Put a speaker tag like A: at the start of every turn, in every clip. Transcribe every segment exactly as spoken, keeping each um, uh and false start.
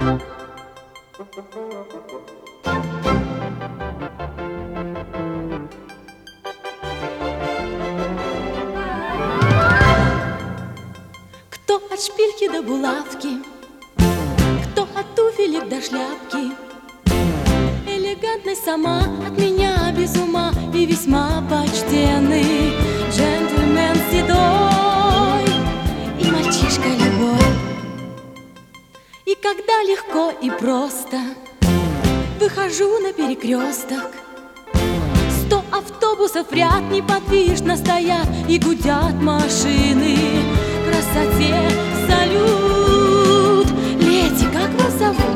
A: Кто от шпильки до булавки, кто от туфелек до шляпки, элегантность сама от меня без ума и весьма почтенный джентльмен седой и мальчишка любой. И когда легко и просто выхожу на перекресток, сто автобусов в ряд неподвижно стоят и гудят машины. Красоте салют. Леди, как вас зовут?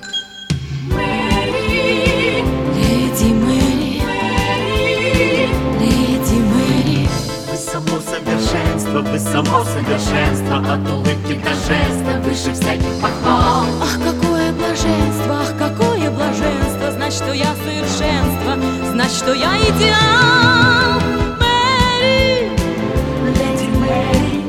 B: Мэри.
A: Леди Мэри.
B: Мэри.
A: Леди Мэри.
C: Вы само совершенство, вы само совершенство, от улыбки до жеста выше всяких похвал.
A: Ах, какое блаженство, ах, какое блаженство, знать, что я совершенство, знать, что я идеал. Мэри.
B: Леди Мэри.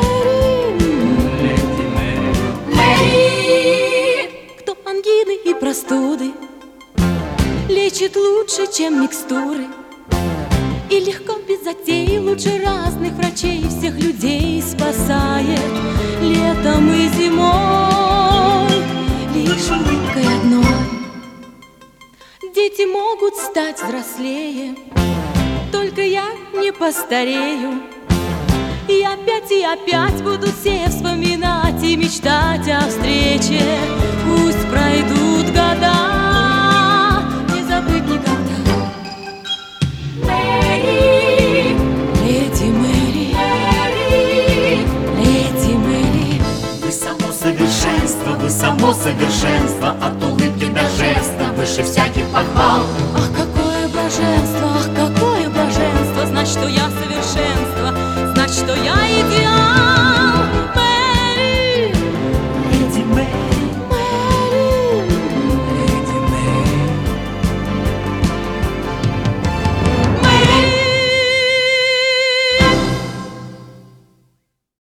C: Леди Мэри.
B: Мэри.
A: Кто ангины и простуды лечит лучше, чем микстуры, и легко, без затей, лучше разных врачей всех людей спасает летом и зимой лишь улыбкой одной. Дети могут стать взрослее, только я не постарею. И опять и опять будут все вспоминать и мечтать о встрече. Пусть пройдут года, не забыть никогда.
B: Мэри.
A: Леди Мэри.
B: Мэри.
A: Леди Мэри.
C: Вы само совершенство, вы само совершенство, от улыбки до жеста выше всяких похвал.
A: Ах, какое блаженство, ах, какое блаженство, знать, что я совершенство,